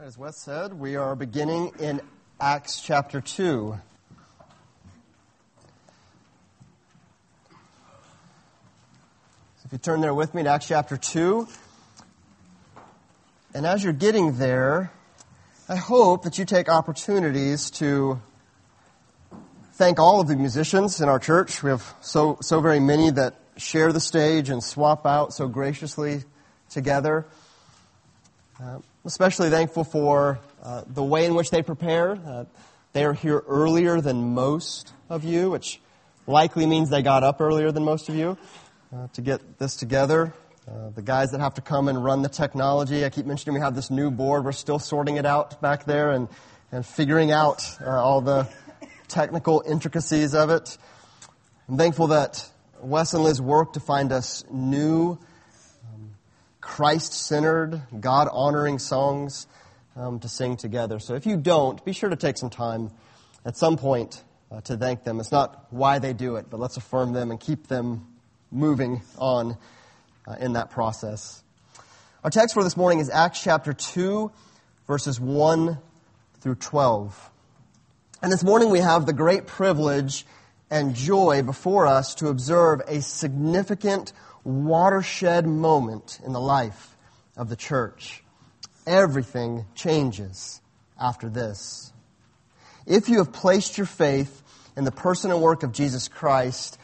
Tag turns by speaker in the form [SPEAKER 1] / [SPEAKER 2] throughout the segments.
[SPEAKER 1] As Wes said, we are beginning in Acts chapter 2. So if you turn there with me to Acts chapter 2. And as you're getting there, I hope that you take opportunities to thank all of the musicians in our church. We have so very many that share the stage and swap out so graciously together. Especially thankful for the way in which they prepare. They are here earlier than most of you, which likely means they got up earlier than most of you to get this together. The guys that have to come and run the technology. I keep mentioning we have this new board. We're still sorting it out back there and figuring out all the technical intricacies of it. I'm thankful that Wes and Liz worked to find us new Christ-centered, God-honoring songs to sing together. So if you don't, be sure to take some time at some point to thank them. It's not why they do it, but let's affirm them and keep them moving on in that process. Our text for this morning is Acts chapter 2, verses 1 through 12. And this morning we have the great privilege and joy before us to observe a significant watershed moment in the life of the church. Everything changes after this. If you have placed your faith in the person and work of Jesus Christ,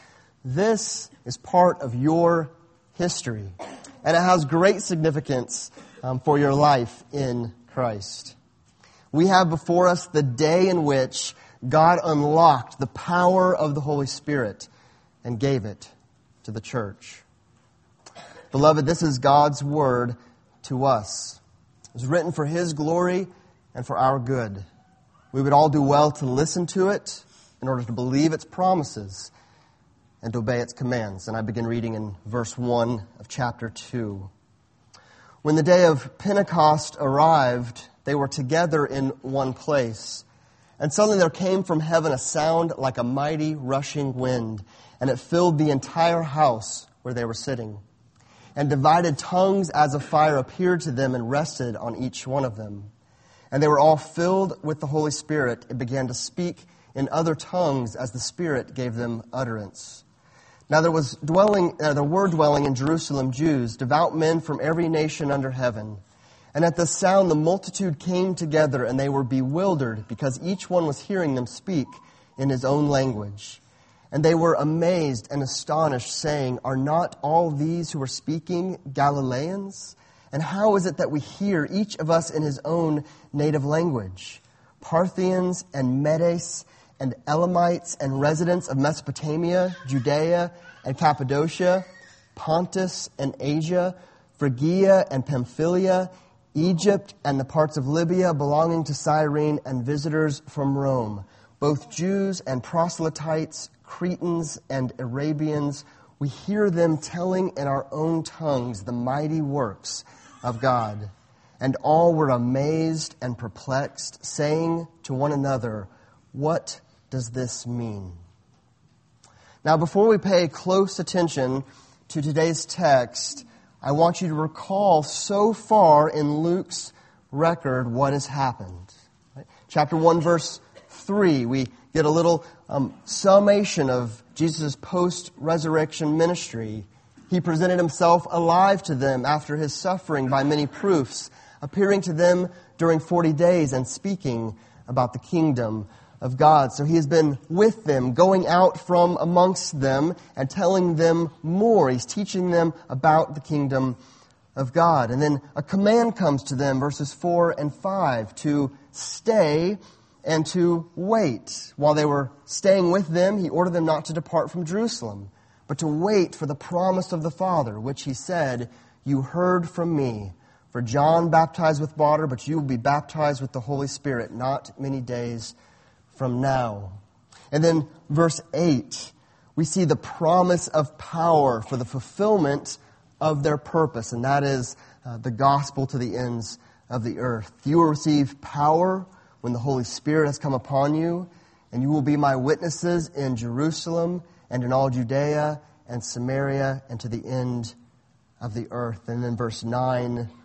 [SPEAKER 1] this is part of your history, and it has great significance for your life in Christ. We have before us the day in which God unlocked the power of the Holy Spirit and gave it to the church. Beloved, this is God's word to us. It was written for His glory and for our good. We would all do well to listen to it in order to believe its promises and to obey its commands. And I begin reading in verse 1 of chapter 2. When the day of Pentecost arrived, they were together in one place. And suddenly there came from heaven a sound like a mighty rushing wind, and it filled the entire house where they were sitting. And divided tongues as of fire appeared to them and rested on each one of them. And they were all filled with the Holy Spirit and began to speak in other tongues as the Spirit gave them utterance. Now there were dwelling in Jerusalem Jews, devout men from every nation under heaven. And at the sound the multitude came together, and they were bewildered because each one was hearing them speak in his own language. And they were amazed and astonished, saying, "Are not all these who are speaking Galileans? And how is it that we hear, each of us in his own native language? Parthians and Medes and Elamites and residents of Mesopotamia, Judea and Cappadocia, Pontus and Asia, Phrygia and Pamphylia, Egypt and the parts of Libya belonging to Cyrene, and visitors from Rome, both Jews and proselytes, Cretans and Arabians, we hear them telling in our own tongues the mighty works of God." And all were amazed and perplexed, saying to one another, "What does this mean?" Now, before we pay close attention to today's text, I want you to recall so far in Luke's record what has happened. Chapter 1, verse 3, we get a little summation of Jesus' post-resurrection ministry. He presented Himself alive to them after His suffering by many proofs, appearing to them during 40 days and speaking about the kingdom of God. So He has been with them, going out from amongst them and telling them more. He's teaching them about the kingdom of God. And then a command comes to them, verses 4 and 5, to stay and to wait. While they were staying with them, He ordered them not to depart from Jerusalem, but to wait for the promise of the Father, which He said, "You heard from me. For John baptized with water, but you will be baptized with the Holy Spirit not many days from now." And then verse 8, we see the promise of power for the fulfillment of their purpose, and that is the gospel to the ends of the earth. You will receive power when the Holy Spirit has come upon you, and you will be my witnesses in Jerusalem and in all Judea and Samaria and to the end of the earth. And then verse 9,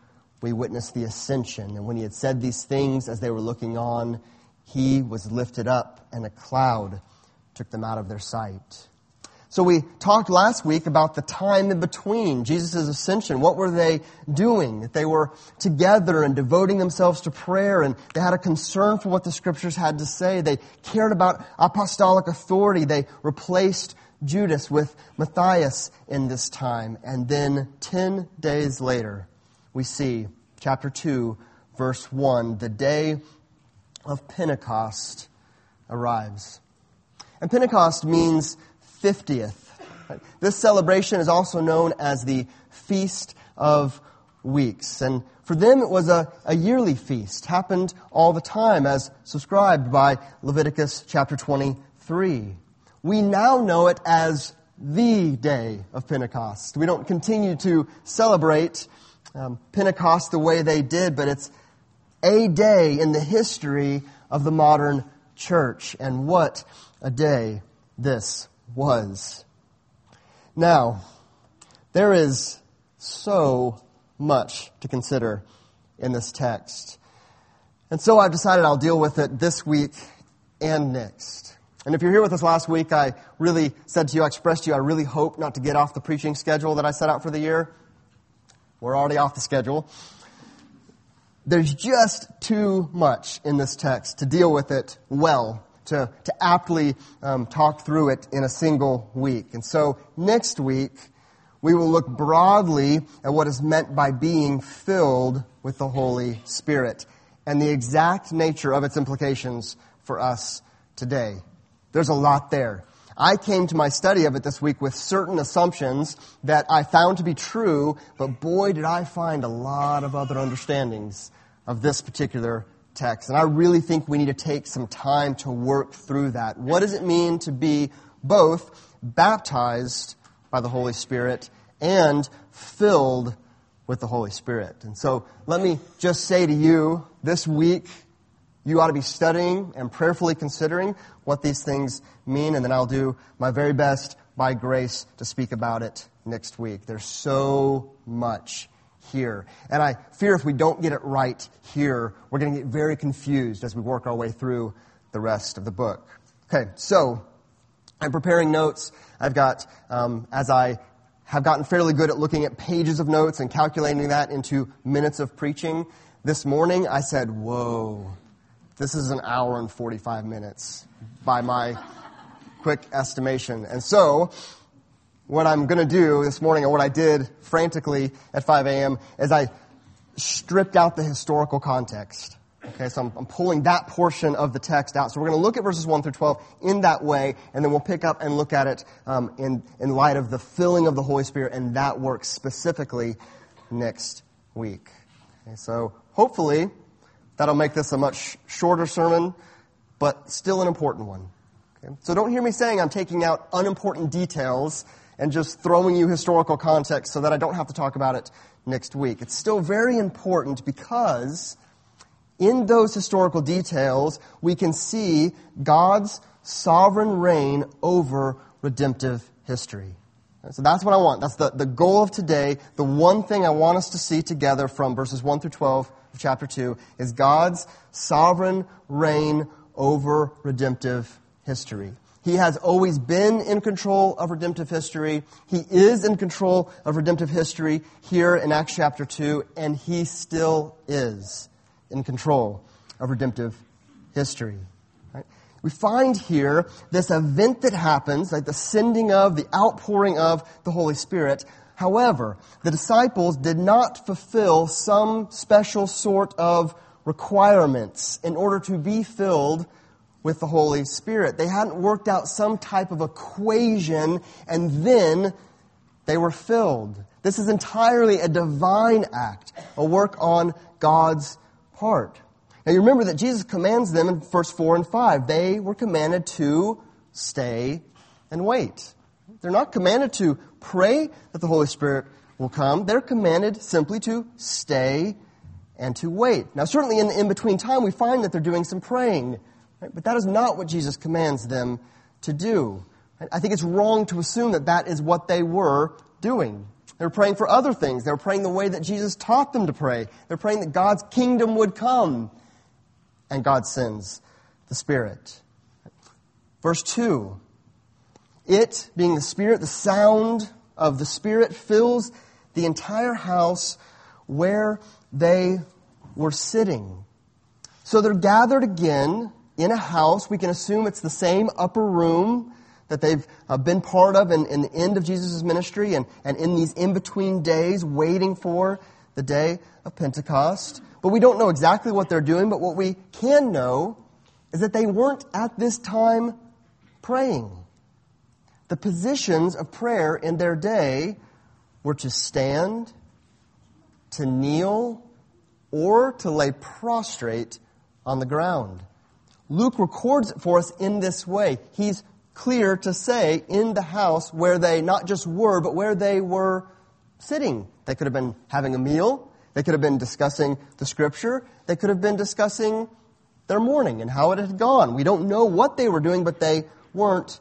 [SPEAKER 1] we witness the ascension. And when he had said these things as they were looking on, he was lifted up, and a cloud took them out of their sight. So we talked last week about the time in between Jesus' ascension. What were they doing? That they were together and devoting themselves to prayer, and they had a concern for what the Scriptures had to say. They cared about apostolic authority. They replaced Judas with Matthias in this time. And then 10 days later, we see chapter 2, verse 1, the day of Pentecost arrives. And Pentecost means 50th. This celebration is also known as the Feast of Weeks. And for them it was a yearly feast. Happened all the time as prescribed by Leviticus chapter 23. We now know it as the day of Pentecost. We don't continue to celebrate Pentecost the way they did, but it's a day in the history of the modern church. And what a day this was. Now, there is so much to consider in this text. And so I've decided I'll deal with it this week and next. And if you're here with us last week, I really said to you, I expressed to you, I really hope not to get off the preaching schedule that I set out for the year. We're already off the schedule. There's just too much in this text to deal with it well, to aptly talk through it in a single week. And so next week, we will look broadly at what is meant by being filled with the Holy Spirit and the exact nature of its implications for us today. There's a lot there. I came to my study of it this week with certain assumptions that I found to be true, but boy, did I find a lot of other understandings of this particular text. And I really think we need to take some time to work through that. What does it mean to be both baptized by the Holy Spirit and filled with the Holy Spirit? And so let me just say to you, this week, you ought to be studying and prayerfully considering what these things mean, and then I'll do my very best by grace to speak about it next week. There's so much here. And I fear if we don't get it right here, we're going to get very confused as we work our way through the rest of the book. Okay, so I'm preparing notes. I've got, as I have gotten fairly good at looking at pages of notes and calculating that into minutes of preaching, this morning I said, whoa, this is an hour and 45 minutes by my quick estimation. And so what I'm going to do this morning, or what I did frantically at 5 a.m., is I stripped out the historical context. Okay, so I'm pulling that portion of the text out. So we're going to look at verses 1 through 12 in that way, and then we'll pick up and look at it in light of the filling of the Holy Spirit and that work specifically next week. Okay, so hopefully that'll make this a much shorter sermon, but still an important one. Okay? So don't hear me saying I'm taking out unimportant details and just throwing you historical context so that I don't have to talk about it next week. It's still very important because in those historical details, we can see God's sovereign reign over redemptive history. So that's what I want. That's the goal of today. The one thing I want us to see together from verses 1 through 12 of chapter 2 is God's sovereign reign over redemptive history. He has always been in control of redemptive history. He is in control of redemptive history here in Acts chapter 2, and He still is in control of redemptive history. Right? We find here this event that happens, like the sending of, the outpouring of the Holy Spirit. However, the disciples did not fulfill some special sort of requirements in order to be filled with the Holy Spirit. They hadn't worked out some type of equation, and then they were filled. This is entirely a divine act, a work on God's part. Now you remember that Jesus commands them in verse 4 and 5. They were commanded to stay and wait. They're not commanded to pray that the Holy Spirit will come. They're commanded simply to stay and to wait. Now certainly in the in-between time we find that they're doing some praying. Right? But that is not what Jesus commands them to do. Right? I think it's wrong to assume that that is what they were doing. They were praying for other things. They were praying the way that Jesus taught them to pray. They're praying that God's kingdom would come. And God sends the Spirit. Verse 2. It, being the Spirit, the sound of the Spirit fills the entire house where they were sitting. So they're gathered again in a house. We can assume it's the same upper room that they've been part of in the end of Jesus' ministry and in these in-between days waiting for the day of Pentecost. But we don't know exactly what they're doing, but what we can know is that they weren't at this time praying. The positions of prayer in their day were to stand, to kneel, or to lay prostrate on the ground. Luke records it for us in this way. He's clear to say in the house where they not just were, but where they were sitting. They could have been having a meal. They could have been discussing the Scripture. They could have been discussing their morning and how it had gone. We don't know what they were doing, but they weren't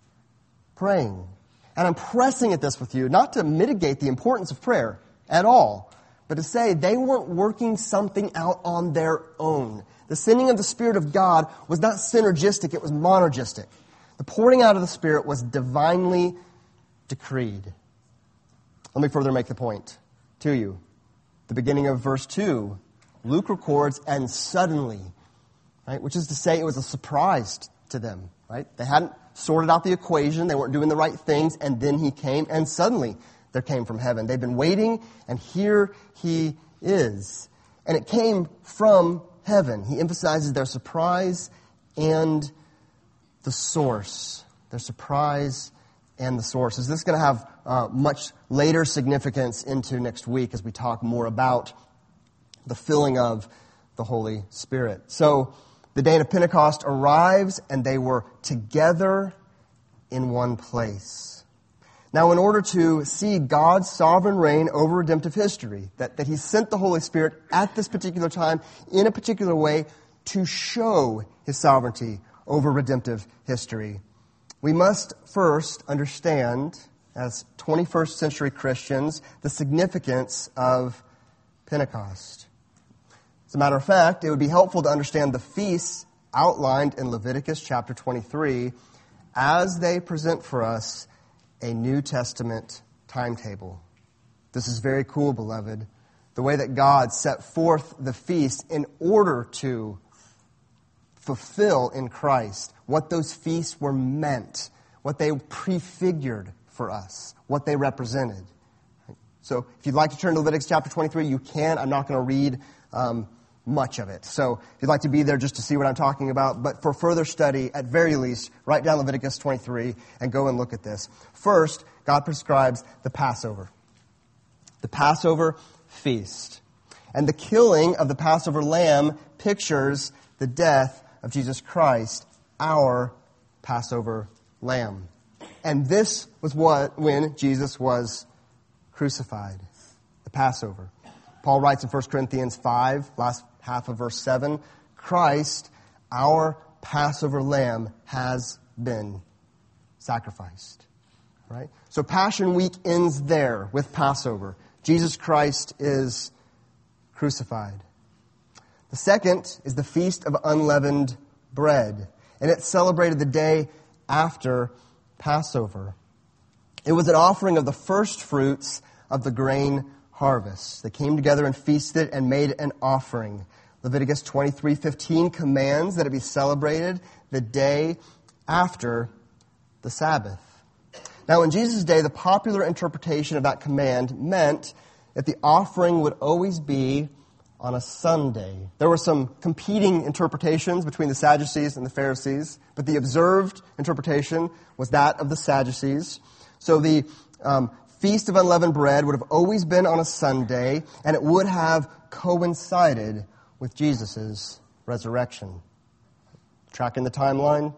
[SPEAKER 1] praying. And I'm pressing at this with you, not to mitigate the importance of prayer at all, but to say they weren't working something out on their own. The sending of the Spirit of God was not synergistic, it was monergistic. The pouring out of the Spirit was divinely decreed. Let me further make the point to you. The beginning of verse 2, Luke records, and suddenly, right, which is to say it was a surprise to them. Right? They hadn't sorted out the equation, they weren't doing the right things, and then he came, and suddenly there came from heaven. They've been waiting, and here he is. And it came from heaven. He emphasizes their surprise and the source. Their surprise and the source. Is this going to have much later significance into next week as we talk more about the filling of the Holy Spirit? So the day of Pentecost arrives, and they were together in one place. Now, in order to see God's sovereign reign over redemptive history, that He sent the Holy Spirit at this particular time in a particular way to show His sovereignty over redemptive history, we must first understand, as 21st century Christians, the significance of Pentecost. As a matter of fact, it would be helpful to understand the feasts outlined in Leviticus chapter 23 as they present for us a New Testament timetable. This is very cool, beloved. The way that God set forth the feast in order to fulfill in Christ what those feasts were meant, what they prefigured for us, what they represented. So if you'd like to turn to Leviticus chapter 23, you can. I'm not going to read much of it. So if you'd like to be there just to see what I'm talking about, but for further study, at very least, write down Leviticus 23 and go and look at this. First, God prescribes the Passover. The Passover feast. And the killing of the Passover lamb pictures the death of Jesus Christ, our Passover lamb. And this was when Jesus was crucified, the Passover. Paul writes in 1 Corinthians 5, last half of verse 7, Christ, our Passover lamb, has been sacrificed. Right? So Passion Week ends there with Passover. Jesus Christ is crucified. The second is the Feast of Unleavened Bread, and it celebrated the day after Passover. It was an offering of the first fruits of the grain harvest. They came together and feasted and made an offering. Leviticus 23:15 commands that it be celebrated the day after the Sabbath. Now, in Jesus' day, the popular interpretation of that command meant that the offering would always be on a Sunday. There were some competing interpretations between the Sadducees and the Pharisees, but the observed interpretation was that of the Sadducees. So the Feast of Unleavened Bread would have always been on a Sunday, and it would have coincided with Jesus' resurrection. Tracking the timeline?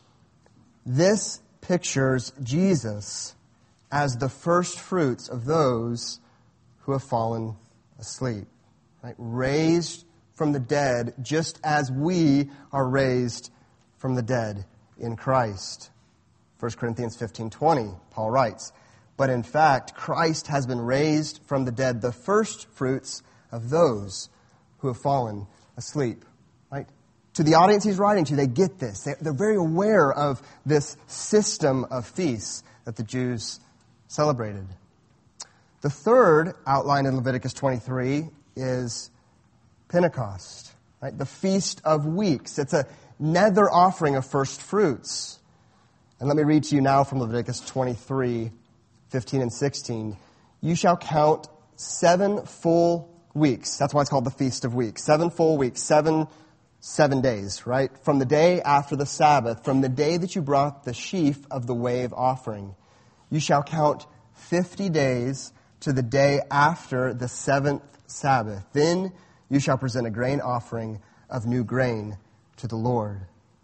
[SPEAKER 1] This pictures Jesus as the first fruits of those who have fallen asleep. Right? Raised from the dead, just as we are raised from the dead in Christ. 1 Corinthians 15:20, Paul writes, but in fact, Christ has been raised from the dead, the first fruits of those who have fallen asleep. Right? To the audience he's writing to, they get this. They're very aware of this system of feasts that the Jews celebrated. The third outlined in Leviticus 23 is Pentecost, right? The Feast of Weeks. It's another offering of first fruits. And let me read to you now from Leviticus 23, 15 and 16. You shall count 7 full weeks. That's why it's called the Feast of Weeks. 7 full weeks, 7 days, right? From the day after the Sabbath, from the day that you brought the sheaf of the wave offering. You shall count 50 days to the day after the 7th Sabbath. Then you shall present a grain offering of new grain to the Lord.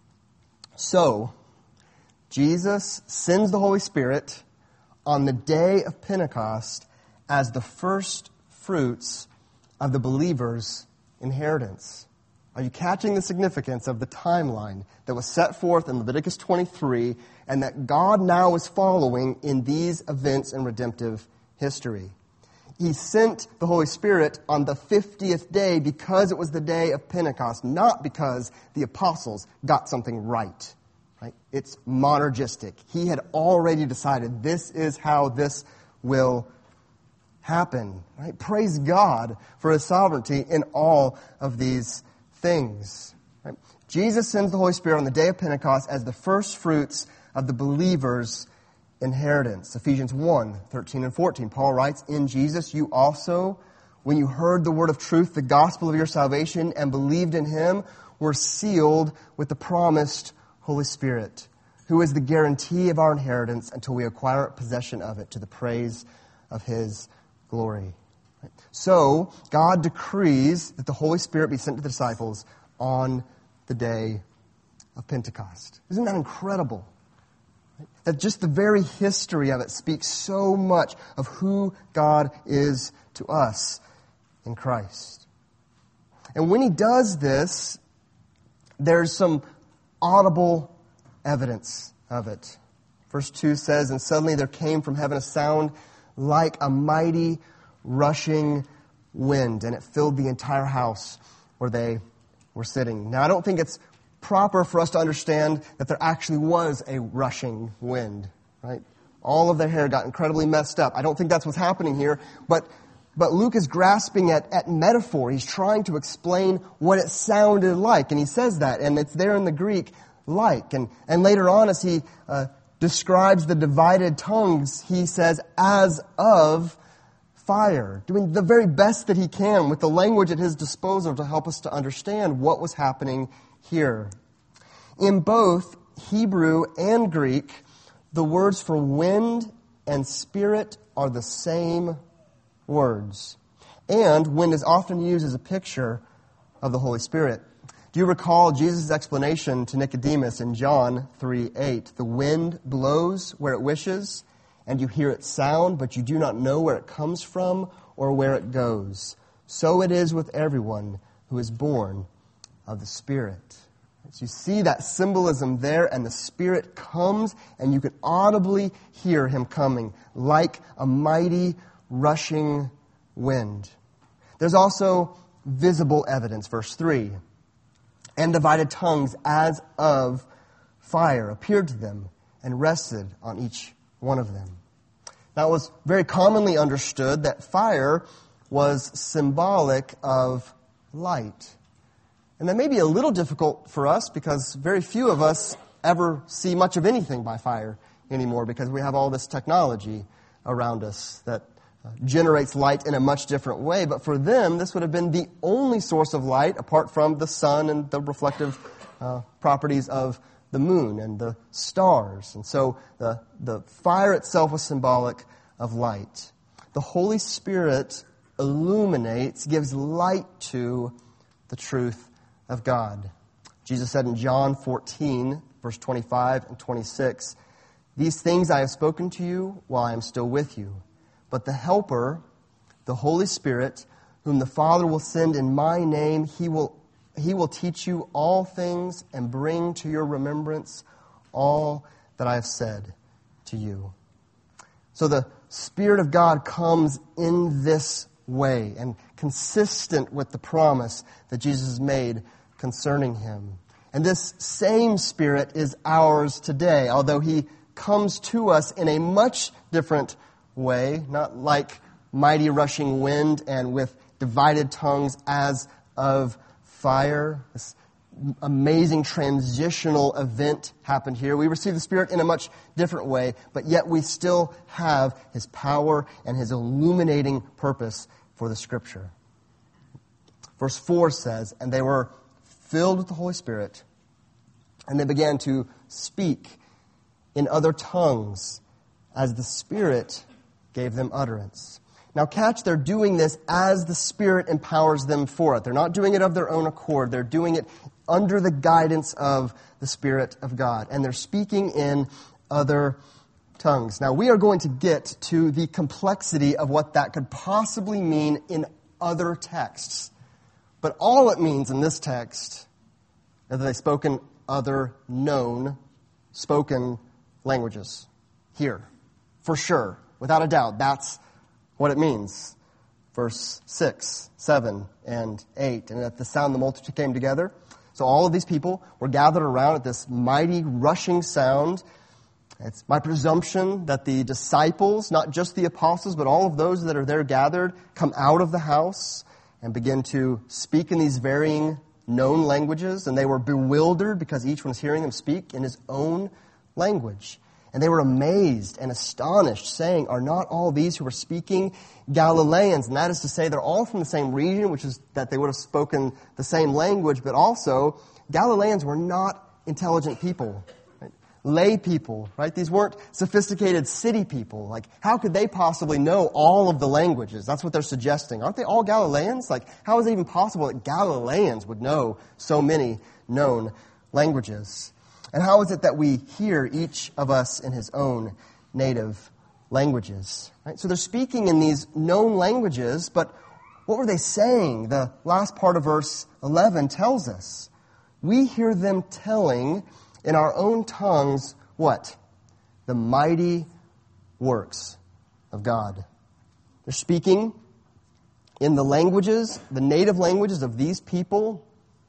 [SPEAKER 1] So, Jesus sends the Holy Spirit on the day of Pentecost as the first fruits of the believer's inheritance. Are you catching the significance of the timeline that was set forth in Leviticus 23 and that God now is following in these events in redemptive history? He sent the Holy Spirit on the 50th day because it was the day of Pentecost, not because the apostles got something right. Right? It's monergistic. He had already decided this is how this will happen. Right? Praise God for His sovereignty in all of these things. Right? Jesus sends the Holy Spirit on the day of Pentecost as the first fruits of the believer's inheritance. Ephesians 1, 13 and 14. Paul writes, in Jesus you also, when you heard the word of truth, the gospel of your salvation, and believed in Him, were sealed with the promised Holy Spirit, who is the guarantee of our inheritance until we acquire possession of it to the praise of His glory. So, God decrees that the Holy Spirit be sent to the disciples on the day of Pentecost. Isn't that incredible? That just the very history of it speaks so much of who God is to us in Christ. And when He does this, there's some audible evidence of it. Verse 2 says, and suddenly there came from heaven a sound like a mighty rushing wind, and it filled the entire house where they were sitting. Now, I don't think it's proper for us to understand that there actually was a rushing wind, right? All of their hair got incredibly messed up. I don't think that's what's happening here, but Luke is grasping at metaphor. He's trying to explain what it sounded like, and he says that, and it's there in the Greek, like. And later on, as he describes the divided tongues, he says, as of fire, doing the very best that he can with the language at his disposal to help us to understand what was happening here. In both Hebrew and Greek, the words for wind and spirit are the same words. And wind is often used as a picture of the Holy Spirit. Do you recall Jesus' explanation to Nicodemus in John 3:8? The wind blows where it wishes, and you hear its sound, but you do not know where it comes from or where it goes. So it is with everyone who is born of the Spirit. So you see that symbolism there, and the Spirit comes, and you can audibly hear Him coming like a mighty rushing wind. There's also visible evidence, verse 3. And divided tongues as of fire appeared to them and rested on each one of them. Now, it was very commonly understood that fire was symbolic of light. And that may be a little difficult for us because very few of us ever see much of anything by fire anymore because we have all this technology around us that generates light in a much different way. But for them, this would have been the only source of light apart from the sun and the reflective properties of the moon and the stars. And so the fire itself was symbolic of light. The Holy Spirit illuminates, gives light to the truth of God. Jesus said in John 14, verse 25 and 26, "These things I have spoken to you while I am still with you. But the Helper, the Holy Spirit, whom the Father will send in my name, He will teach you all things and bring to your remembrance all that I have said to you." So the Spirit of God comes in this way and consistent with the promise that Jesus made concerning him. And this same Spirit is ours today, although he comes to us in a much different way, not like mighty rushing wind and with divided tongues as of fire. This amazing transitional event happened here. We receive the Spirit in a much different way, but yet we still have his power and his illuminating purpose for the Scripture. Verse 4 says, "And they were filled with the Holy Spirit, and they began to speak in other tongues as the Spirit gave them utterance." Now catch, they're doing this as the Spirit empowers them for it. They're not doing it of their own accord. They're doing it under the guidance of the Spirit of God. And they're speaking in other tongues. Now we are going to get to the complexity of what that could possibly mean in other texts. But all it means in this text is that they spoke in other known spoken languages. Here. For sure. Without a doubt. That's what it means. Verse 6, 7, and 8. "And at the sound the multitude came together." So all of these people were gathered around at this mighty rushing sound. It's my presumption that the disciples, not just the apostles, but all of those that are there gathered, come out of the house and begin to speak in these varying known languages. And they were bewildered because each one was hearing them speak in his own language. And they were amazed and astonished, saying, "Are not all these who are speaking Galileans?" And that is to say, they're all from the same region, which is that they would have spoken the same language, but also Galileans were not intelligent people, right? Lay people, right? These weren't sophisticated city people. Like, how could they possibly know all of the languages? That's what they're suggesting. Aren't they all Galileans? Like, how is it even possible that Galileans would know so many known languages? And how is it that we hear each of us in his own native languages? Right? So they're speaking in these known languages, but what were they saying? The last part of verse 11 tells us. We hear them telling in our own tongues what? The mighty works of God. They're speaking in the languages, the native languages of these people,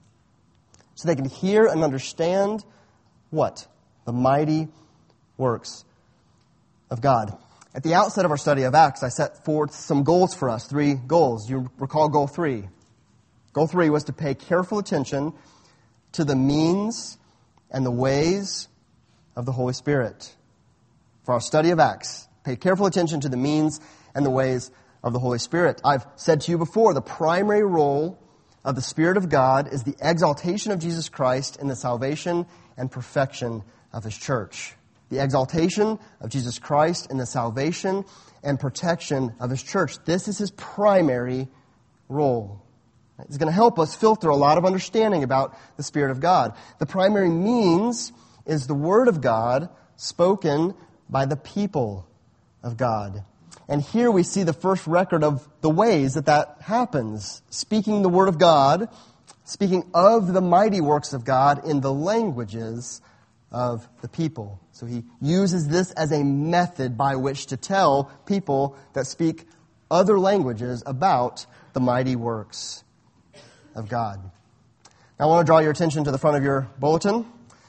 [SPEAKER 1] so they can hear and understand what? The mighty works of God. At the outset of our study of Acts, I set forth some goals for us, 3 goals. You recall goal 3. Goal 3 was to pay careful attention to the means and the ways of the Holy Spirit. For our study of Acts, pay careful attention to the means and the ways of the Holy Spirit. I've said to you before, the primary role of the Spirit of God is the exaltation of Jesus Christ in the salvation and perfection of his church. The exaltation of Jesus Christ in the salvation and protection of his church. This is his primary role. It's going to help us filter a lot of understanding about the Spirit of God. The primary means is the Word of God spoken by the people of God. And here we see the first record of the ways that happens. Speaking the Word of God, speaking of the mighty works of God in the languages of the people. So he uses this as a method by which to tell people that speak other languages about the mighty works of God. Now I want to draw your attention to the front of your bulletin.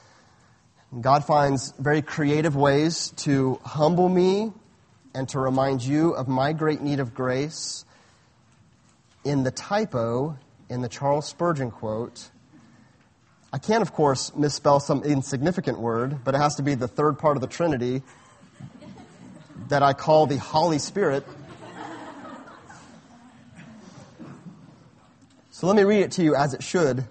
[SPEAKER 1] God finds very creative ways to humble me and to remind you of my great need of grace in the typo in the Charles Spurgeon quote. I can, of course, misspell some insignificant word, but it has to be the third part of the Trinity that I call the Holy Spirit. So let me read it to you as it should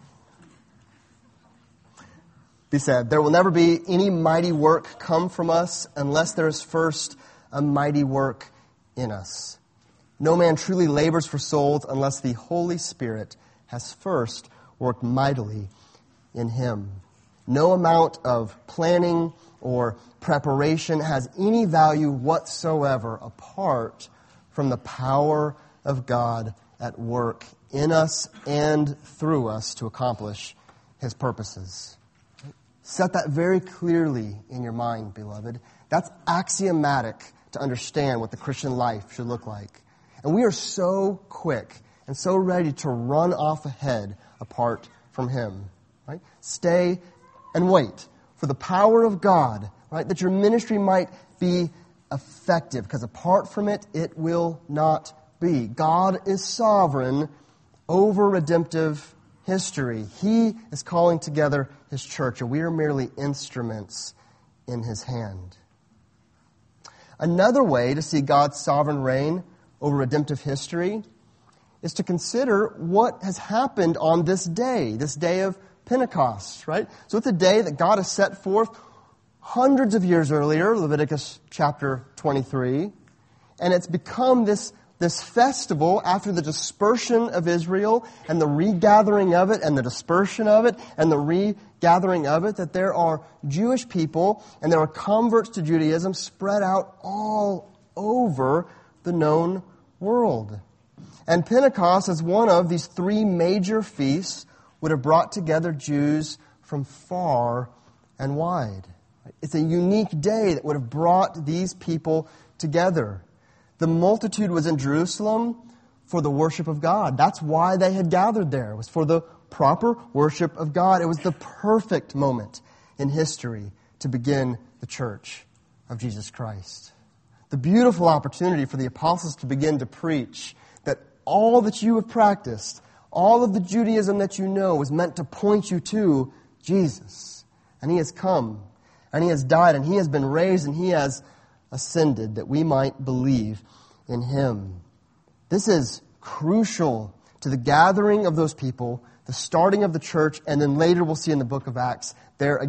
[SPEAKER 1] be said. There will never be any mighty work come from us unless there is first a mighty work in us. No man truly labors for souls unless the Holy Spirit has first worked mightily in him. No amount of planning or preparation has any value whatsoever apart from the power of God at work in us and through us to accomplish his purposes. Set that very clearly in your mind, beloved. That's axiomatic to understand what the Christian life should look like. And we are so quick and so ready to run off ahead apart from Him. Right? Stay and wait for the power of God, right? That your ministry might be effective, because apart from it, it will not be. God is sovereign over redemptive history. He is calling together His church, and we are merely instruments in His hand. Another way to see God's sovereign reign over redemptive history is to consider what has happened on this day of Pentecost, right? So it's a day that God has set forth hundreds of years earlier, Leviticus chapter 23, and it's become this festival after the dispersion of Israel and the regathering of it and the dispersion of it and the regathering of it, that there are Jewish people and there are converts to Judaism spread out all over the known world. And Pentecost, as one of these three major feasts, would have brought together Jews from far and wide. It's a unique day that would have brought these people together. The multitude was in Jerusalem for the worship of God. That's why they had gathered there. It was for the proper worship of God. It was the perfect moment in history to begin the church of Jesus Christ. The beautiful opportunity for the apostles to begin to preach that all that you have practiced, all of the Judaism that you know, was meant to point you to Jesus. And He has come, and He has died, and He has been raised, and He has ascended, that we might believe in Him. This is crucial to the gathering of those people, the starting of the church, and then later we'll see in the book of Acts, they're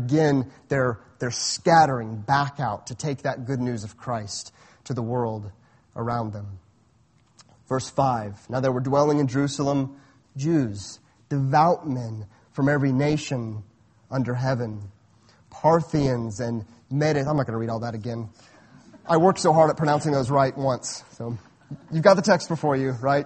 [SPEAKER 1] scattering back out to take that good news of Christ to the world around them. Verse 5, now there were dwelling in Jerusalem Jews, devout men from every nation under heaven, Parthians and Medes. I'm not going to read all that again. I worked so hard at pronouncing those right once. So you've got the text before you, right?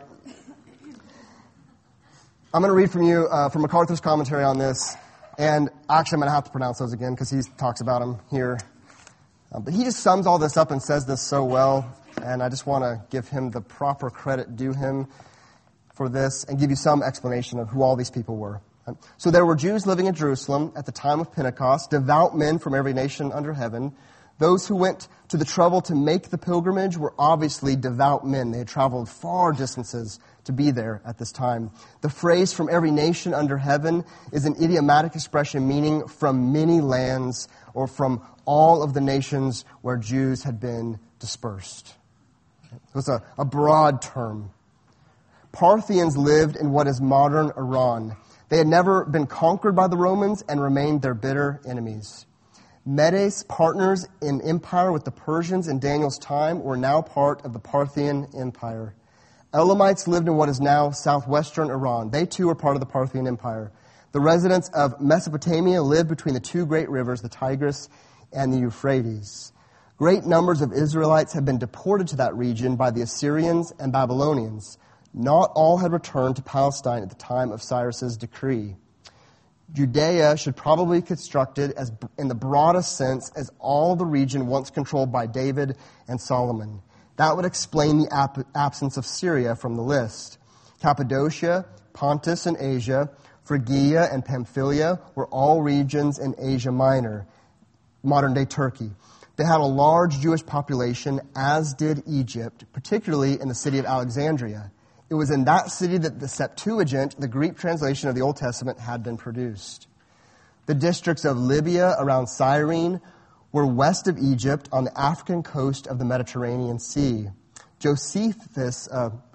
[SPEAKER 1] I'm going to read from you, from MacArthur's commentary on this. And actually, I'm going to have to pronounce those again because he talks about them here. But he just sums all this up and says this so well. And I just want to give him the proper credit due him for this and give you some explanation of who all these people were. So there were Jews living in Jerusalem at the time of Pentecost, devout men from every nation under heaven. Those who went to the trouble to make the pilgrimage were obviously devout men. They had traveled far distances to be there at this time. The phrase "from every nation under heaven" is an idiomatic expression meaning from many lands or from all of the nations where Jews had been dispersed. It was a broad term. Parthians lived in what is modern Iran. They had never been conquered by the Romans and remained their bitter enemies. Medes, partners in empire with the Persians in Daniel's time, were now part of the Parthian Empire. Elamites lived in what is now southwestern Iran. They too were part of the Parthian Empire. The residents of Mesopotamia lived between the two great rivers, the Tigris and the Euphrates. Great numbers of Israelites had been deported to that region by the Assyrians and Babylonians. Not all had returned to Palestine at the time of Cyrus's decree. Judea should probably be constructed as, in the broadest sense, as all the region once controlled by David and Solomon. That would explain the absence of Syria from the list. Cappadocia, Pontus and Asia, Phrygia and Pamphylia were all regions in Asia Minor, modern-day Turkey. They had a large Jewish population, as did Egypt, particularly in the city of Alexandria. It was in that city that the Septuagint, the Greek translation of the Old Testament, had been produced. The districts of Libya around Cyrene were west of Egypt on the African coast of the Mediterranean Sea. Josephus,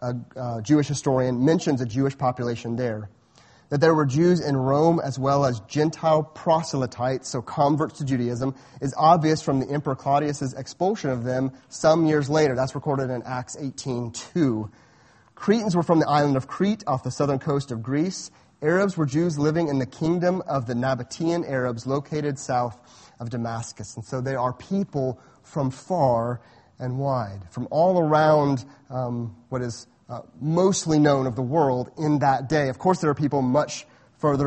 [SPEAKER 1] a Jewish historian, mentions a Jewish population there. That there were Jews in Rome as well as Gentile proselytes, so converts to Judaism, is obvious from the Emperor Claudius's expulsion of them some years later. That's recorded in Acts 18:2. Cretans were from the island of Crete off the southern coast of Greece. Arabs were Jews living in the kingdom of the Nabatean Arabs located south of Damascus. And so they are people from far and wide, from all around what is mostly known of the world in that day. Of course, there are people much further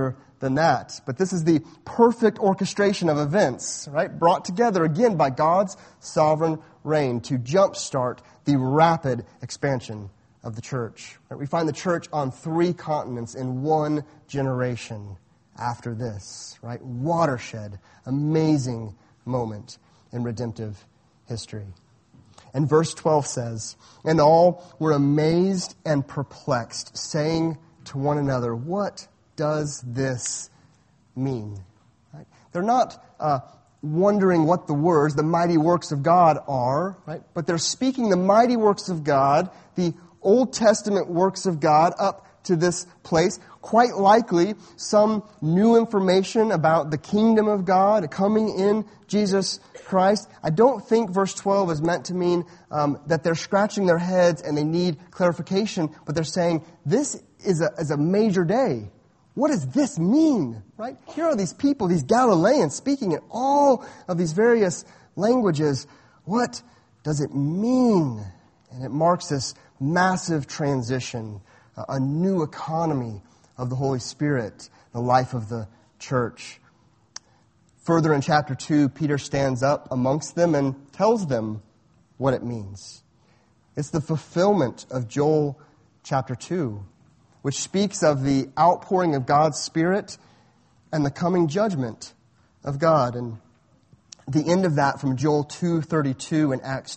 [SPEAKER 1] than that. But this is the perfect orchestration of events, right? Brought together again by God's sovereign reign to jumpstart the rapid expansion of the church. Right? We find the church on 3 continents in 1 generation after this, right? Watershed, amazing moment in redemptive history. And verse 12 says, "And all were amazed and perplexed, saying to one another, 'What does this mean?'" Right? They're not wondering what the words, the mighty works of God are, right? But they're speaking the mighty works of God, the Old Testament works of God up to this place. Quite likely some new information about the kingdom of God coming in Jesus Christ. I don't think verse 12 is meant to mean that they're scratching their heads and they need clarification, but they're saying this is a major day. What does this mean? Right? Here are these people, these Galileans, speaking in all of these various languages. What does it mean? And it marks this massive transition, a new economy of the Holy Spirit, the life of the church. Further in chapter 2, Peter stands up amongst them and tells them what it means. It's the fulfillment of Joel chapter 2, which speaks of the outpouring of God's Spirit and the coming judgment of God. And the end of that from Joel 2:32 and Acts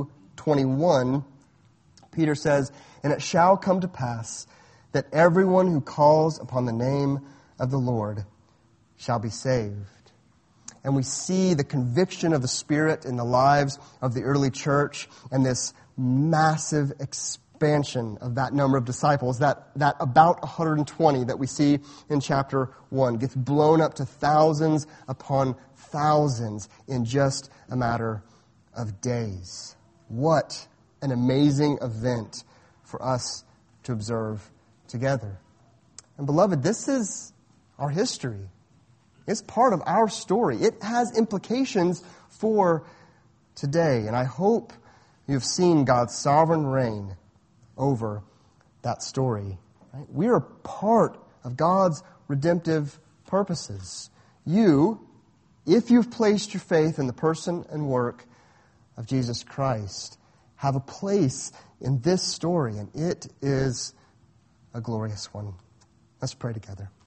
[SPEAKER 1] 2:21, Peter says, "And it shall come to pass that everyone who calls upon the name of the Lord shall be saved." And we see the conviction of the Spirit in the lives of the early church and this massive expansion of that number of disciples, that about 120 that we see in chapter 1 gets blown up to thousands upon thousands in just a matter of days. What an amazing event for us to observe together. And beloved, this is our history. It's part of our story. It has implications for today. And I hope you've seen God's sovereign reign over that story. Right? We are part of God's redemptive purposes. You, if you've placed your faith in the person and work of Jesus Christ, have a place in this story, and it is a glorious one. Let's pray together.